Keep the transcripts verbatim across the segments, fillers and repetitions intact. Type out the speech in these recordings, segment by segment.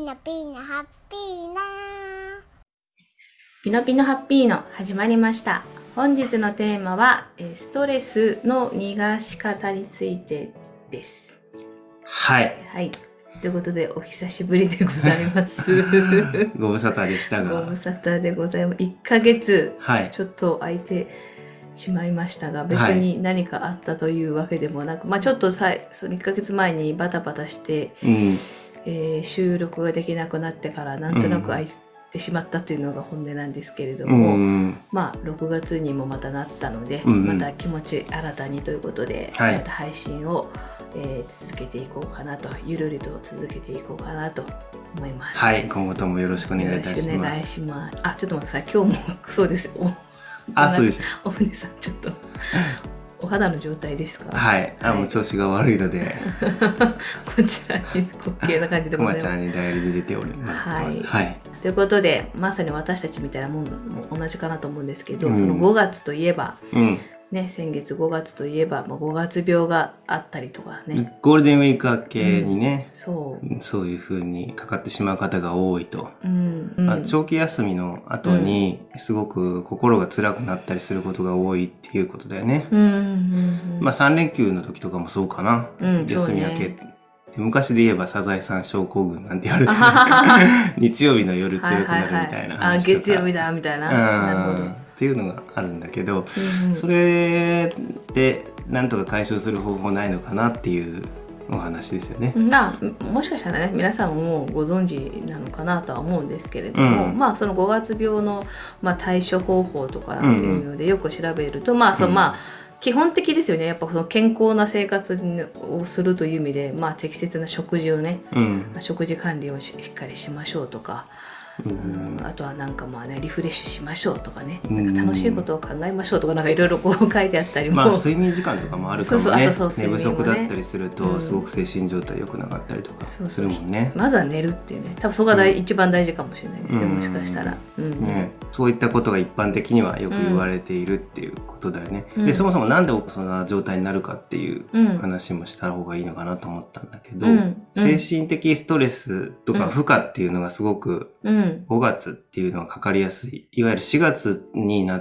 ノピーノハッピーノピノピノハッピーノ始まりました。本日のテーマはストレスの逃がし方についてです。 はい、 はい、ということでお久しぶりでございますご無沙汰でしたがご無沙汰でございます。いっかげつちょっと空いてしまいましたが、はい、別に何かあったというわけでもなく、まあちょっとさそのいっかげつまえにバタバタして、うんえー、収録ができなくなってからなんとなく空いてしまったというのが本音なんですけれども、うん、まあろくがつにもまたなったので、うん、また気持ち新たにということで、はい、また配信を、えー、続けていこうかなと、ゆるりと続けていこうかなと思います。 はい、今後ともよろしくお願いいたします。 よろしくお願いします。あ、ちょっと待ってください。今日もそうですよ。 あ、そうでした。 お船さんちょっとお肌の状態ですか？ はい、あ、はい、もう調子が悪いのでこちらに滑稽な感じでございます。 くまちゃんに代理で出ております。はい、 はい、ということでまさに私たちみたいなもんも同じかなと思うんですけど、うん、そのごがつといえば、うんね、先月ごがつといえば、まあ、ごがつ病があったりとかね、 ゴールデンウィーク明けにね、 うん、そうそういう風にかかってしまう方が多いと、 うんうんまあ、長期休みの後にすごく心が辛くなったりすることが多いっていうことだよね、うんうんうん、まあさん連休の時とかもそうかな、うん、休み明け、ね、昔で言えばサザエさん症候群なんて言われて日曜日の夜強くなるみたいな話とか、はいはいはい、あ月曜日だみたいな、なるほどっていうのがあるんだけど、うんうん、それでなんとか解消する方法ないのかなっていうお話ですよね。 まあ、もしかしたらね皆さんももうご存知なのかなとは思うんですけれども、うん、まあそのごがつ病の、まあ、対処方法とかいうのでよく調べると、うんうん、まあそのまあ基本的ですよね。やっぱその健康な生活をするという意味で、まあ、適切な食事をね、うん、食事管理を し, しっかりしましょうとか、うん、あとはなんかまあねリフレッシュしましょうとかね、なんか楽しいことを考えましょうとか、なんかいろいろこう書いてあったりも、 まあ睡眠時間とかもあるかもね。そうそう、あとそう睡眠もね、寝不足だったりするとすごく精神状態良くなかったりとかするもんね。 そうそう、まずは寝るっていうね、多分そこが大、うん、一番大事かもしれないですね、もしかしたら、うんうんね、 そういったことが一般的にはよく言われているっていうことだよね、うん、でそもそもなんでそんな状態になるかっていう話もした方がいいのかなと思ったんだけど、うん、精神的ストレスとか負荷っていうのがすごくごがつっていうのはかかりやすい。いわゆるしがつになって、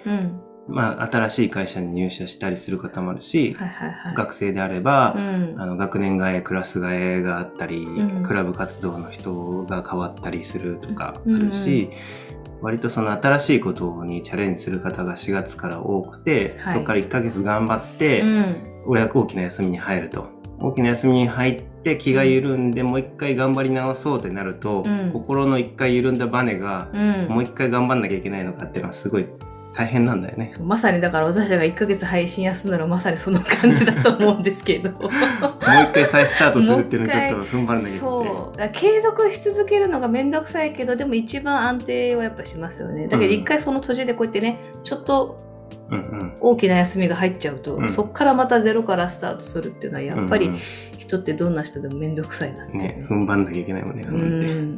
うんうんまあ、新しい会社に入社したりする方もあるし、はいはいはい、学生であれば、うん、あの学年替え、クラス替えがあったり、うん、クラブ活動の人が変わったりするとかあるし、うんうん、割とその新しいことにチャレンジする方がしがつから多くて、はい、そこからいっかげつ頑張って、うん、大きな休みに入ると。大きな休みに入って気が緩んで、うん、もう一回頑張り直そうってなると、うん、心の一回緩んだバネが、うん、もう一回頑張んなきゃいけないのかっていうのはすごい大変なんだよね。 そう、まさにだから私たちがいっかげつ配信休んだのはまさにその感じだと思うんですけどもう一回再スタートするっていうのをちょっと踏ん張らなきゃいけない。 そうだから継続し続けるのがめんどくさいけど、でも一番安定はやっぱしますよね。だけど一回その途中でこうやってね、ちょっとうんうん、大きな休みが入っちゃうと、うん、そっからまたゼロからスタートするっていうのはやっぱり人ってどんな人でもめんどくさいなっていうね、 ね、踏ん張んなきゃいけないもんね。うん、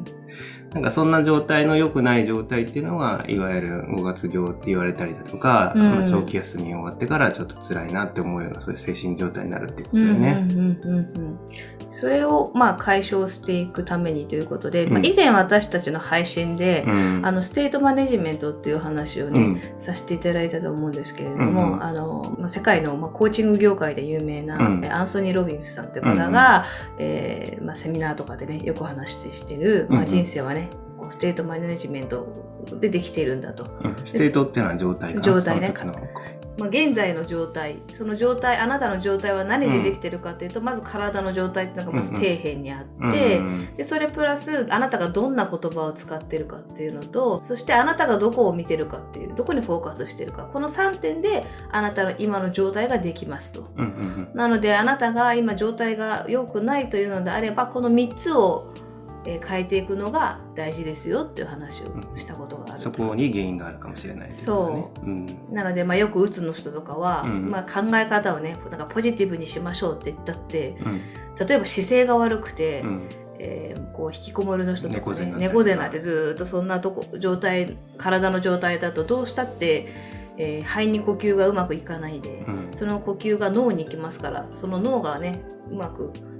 なんかそんな状態の良くない状態っていうのはいわゆるごがつ病って言われたりだとか、うんまあ、長期休み終わってからちょっと辛いなって思うようなそういう精神状態になるってことだよね。 うんうんうんうん、それをまあ解消していくためにということで、うんまあ、以前私たちの配信で、うん、あのステートマネジメントっていう話をね、うん、させていただいたと思うんですけれども、うん、あのまあ、世界のまあコーチング業界で有名な、うん、アンソニー・ロビンスさんという方が、うんえーまあ、セミナーとかでねよく話している、まあ、人生はねステートマネジメントでできているんだと、 うん、ステートっていうのは状態かな、 状態ね、まあ、現在の状態、その状態、あなたの状態は何でできてるかっていうと、うん、まず体の状態っていうのがまず底辺にあって、うんうん、でそれプラスあなたがどんな言葉を使ってるかっていうのと、そしてあなたがどこを見てるかっていう、どこにフォーカスしてるか、このさんてんであなたの今の状態ができますと、うんうんうん、なのであなたが今状態が良くないというのであれば、このみっつをえー、変えていくのが大事ですよっていう話をしたことがある、うん、 そこに原因があるかもしれないですね。 そう、うん、なので、まあ、よくうつの人とかは、うんまあ、考え方をねなんかポジティブにしましょうって言ったって、うん、例えば姿勢が悪くて、うんえー、こう引きこもりの人とかね猫背になってずっとそんなとこ状態体の状態だとどうしたってえー、肺に呼吸がうまくいかないで、うん、その呼吸が脳に行きますから、その脳がねうまく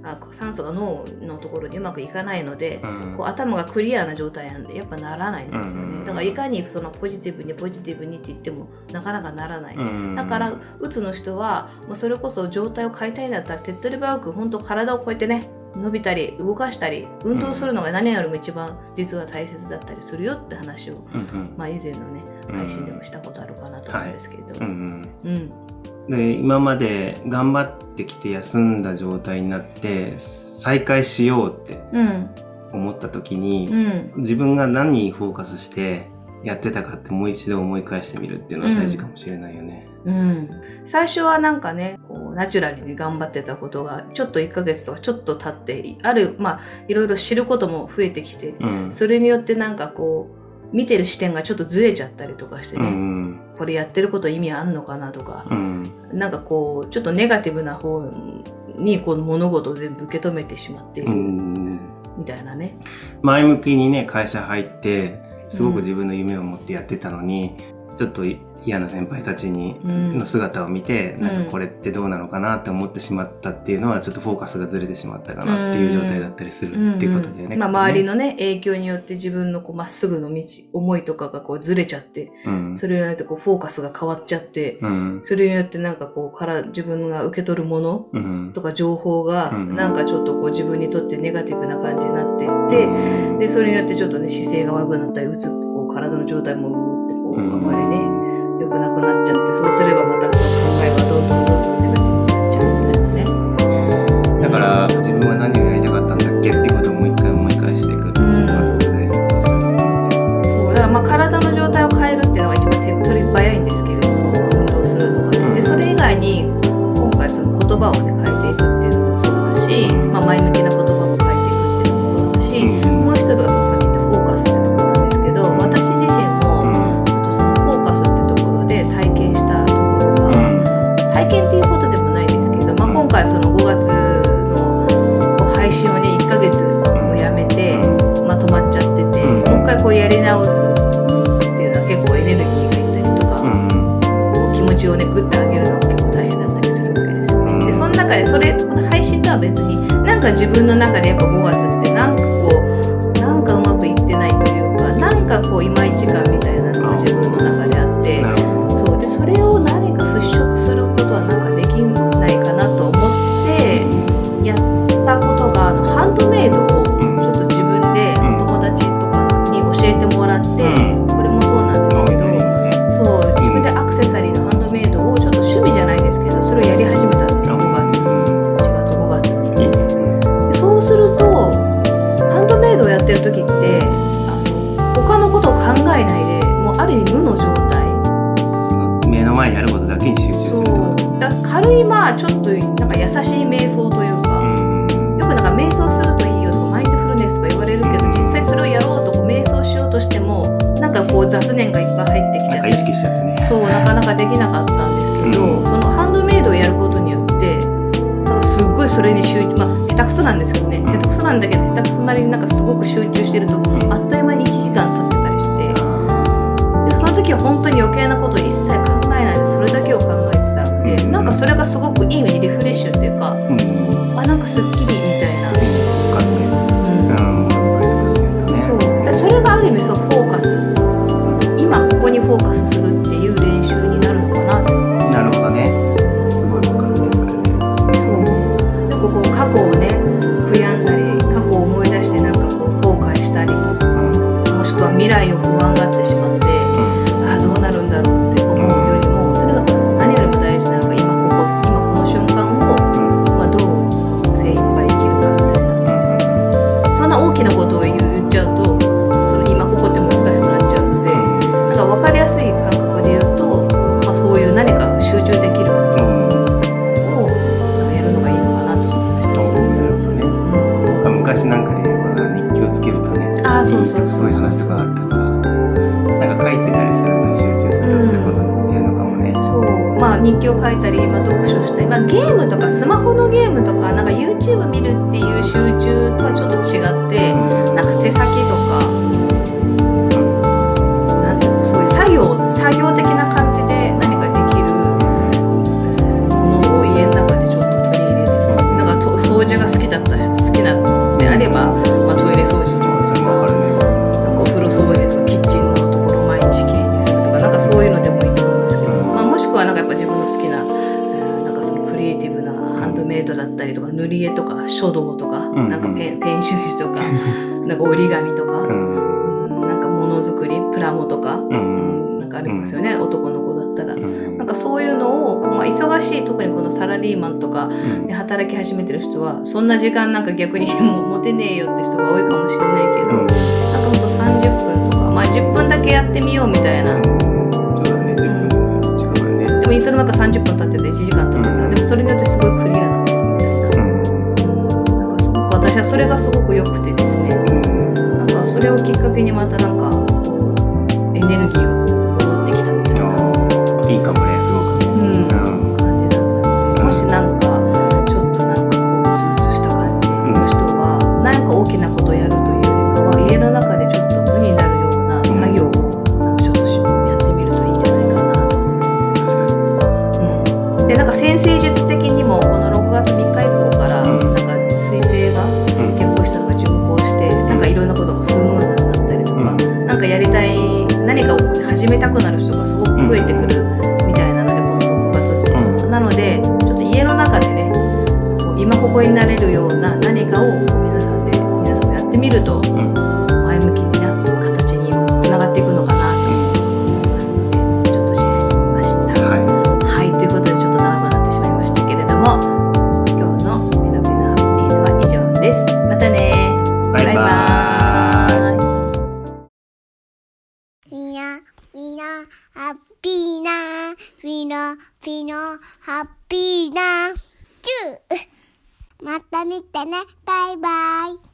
あ酸素が脳のところにうまくいかないので、うん、こう頭がクリアな状態なんでやっぱならないんですよね、うん、だからいかにそのポジティブにポジティブにって言ってもなかなかならない、うん、だからうつの人はもうそれこそ状態を変えたいんだったら手っ取り早く本当体をこうやってね伸びたり動かしたり運動するのが何よりも一番実は大切だったりするよって話を、うんうん、まあ、以前のね配信でもしたことあるかなと思うんですけれど、はい、うんうんで今まで頑張ってきて休んだ状態になって再開しようって思った時に、うん、自分が何にフォーカスしてやってたかってもう一度思い返してみるっていうのは大事かもしれないよね、 うんうん、最初はなんかねこうナチュラルに頑張ってたことがちょっといっかげつとかちょっと経ってあるまあいろいろ知ることも増えてきて、うん、それによってなんかこう見てる視点がちょっとずれちゃったりとかしてね、うん、これやってること意味あんのかなとか、うん、なんかこうちょっとネガティブな方にこう物事を全部受け止めてしまっている、うん、みたいなね。 前向きにね会社入ってすごく自分の夢を持ってやってたのに、うん、ちょっと嫌な先輩たちにの姿を見て、うん、なんかこれってどうなのかなって思ってしまったっていうのはちょっとフォーカスがずれてしまったかなっていう状態だったりするっていうことだよね。 まあ、周りのね影響によって自分のこうまっすぐの道思いとかがこうずれちゃって、うん、それによってこうフォーカスが変わっちゃって、うん、それによってなんかこうから自分が受け取るものとか情報がなんかちょっとこう自分にとってネガティブな感じになっていって、うん、でそれによってちょっとね姿勢が悪くなったりうつこう体の状態もうってこう、うん、あまりね良くなくなっちゃって、そうすればまたその考えはどんどんどんどんネガティブになっちゃうみたいなね。 だから自分は何をやりたかったんだっけってことをもう一回思い返していくっていうのがすごく大事だと思う。 そうだからまあ体の状態を変えるっていうのが一番手っ取り早いんですけれども、運動するとかで、それ以外に今回その言葉をね変えていくっていうのもそうだし、まあ、前向きな言葉も変えていくっていうのもそうだし、もう一つがそのさっき言ったフォーカスってところなんですけど、私自身も体験したところが、うん、体験っていうことでもないですけど、まあ、今回そのごがつの配信をねいっかげつもやめて、まあ、止まっちゃってて、うん、もう一回こうやり直すっていうのは結構エネルギーがいったりとか、うん、気持ちをねグッと上げるのが結構大変だったりするわけですよね。でその中でそれこの配信とは別になんか自分の中でやっぱごがつってなんかこうなんかうまくいってないというか、なんかこういまいち感みたいなのが自分の中であって、それを何か払拭することはなんかできないかなと思ってやったことが、あのハンドメイドをちょっと自分でお友達とかに教えてもらって、これもそうなんですけど、そう自分でアクセサリーのハンドメイドをちょっと趣味じゃないですけどそれをやり始めたんですよ。ごがつしがつごがつに。でそうするとハンドメイドをやってる時ってあの他のことを考えないでもうある意味無の状態、 目の前にあることだけに集中するってこと。 だから軽いまあちょっとなんか優しい瞑想というか、うん、よくなんか瞑想するといいよとかマインドフルネスとか言われるけど、うん、実際それをやろうとこう瞑想しようとしてもなんかこう雑念がいっぱい入ってきちゃって、 なんか意識しちゃってね、 そうなかなかできなかったんですけど、うん、そのハンドメイドをやることによってなんかすごいそれに集中、まあ下手くそなんですけどね、うん、下手くそなんだけど下手くそなりになんかすごく集中してると、うん、あっという間にいちじかん経ってたりして、でその時は本当に余計なことを一切考えないでそれだけを考えてたので、うん、なんかそれがすごくいい意味にリフレッシュっていうか、うん、あなんかすっきりみたいな、うんうん、そうでそれがある意味そうフォーカス、今ここにフォーカスするっていう練習になるのかなと。 なるほどね、すごい分かるねそれね。 そうでここ過去をね悔やんだり過去を思い出してなんかこう後悔したり、うん、もしくは未来を不安がってしまって、うん、ああどうなるんだろうって思うよりも、とにかく何よりも大事なのが今ここ今この瞬間を、まあ、どう精一杯生きるかみたいな、そんな大きなことを言っちゃうとその今ここって難しくなっちゃうので、なんか分かりやすい感覚で言うと、まあ、そういう何か集中できることをやるのがいいのかなと思いました。 なるほどね、うん、昔なんかで言えば日記をつけるとね、 あそうそうそうそういう話とかあったから、なんか書いてたりするのに集中するとそういうことに似てるのかもね、うん、 そうまあ日記を書いたり、まあ、読書したり、まあ、ゲームとかスマホのゲームとかなんか YouTube 見るっていう集中とはちょっと違って、なんか手先とかなんていうの、そういう作業作業的な感じで何かできるものを家の中でちょっと取り入れて、なんか掃除が好きだ書道とか、うんうん、なんかペン、ペン習字とか、なんか折り紙とか、うんうん、なんかものづくり、プラモとか、うんうん、なんかありますよね、うん、男の子だったら。うん、なんかそういうのを、まあ、忙しい、特にこのサラリーマンとかで働き始めてる人は、そんな時間なんか逆にもう持てねえよって人が多いかもしれないけど、うん、なんかほんとさんじゅっぷんとか、まあじゅっぷんだけやってみようみたいな。 そうだね、じゅっぷんの時間がね。 でもいつの間にかさんじゅっぷん経ってていちじかん経ってたら、うん、でもそれによってすごいクリアな。私はそれがすごく良くてですね、なんかそれをきっかけにまたなんかエネルギーが戻ってきたみたいな。 いいかもね、すごくね、 うん、感じだったので、もしなんかちょっとなんかこうズーズした感じの人は、なんか大きなことをやるというよりかは、家の中でちょっと無になるような作業をなんかちょっとやってみるといいんじゃないかなと。うん、でなんか先生術的にもこのろくがつみっか以降からなんか彗星が結婚したのが巡行して、なんかいろんなことがスムーズになったりとか、うん、なんかやりたい何かを始めたくなる人がすごく増えてくるみたいなので、このろくがつっていうのは、うん、なのでちょっと家の中でね、こう今ここになれるような何かを皆さんで皆さんもやってみると、うん、前向きな形につながっていくのかなと思いますので、ちょっとシェアしてみました。はい、はい、ということでちょっと長くなってしまいましたけれども、今日のピノピノハッピーノは以上です。またね。 バイバイ。バイバーイ。 ピノピノハッピーな、ピノピノハッピーな、チュー。また見てね。バイバイ。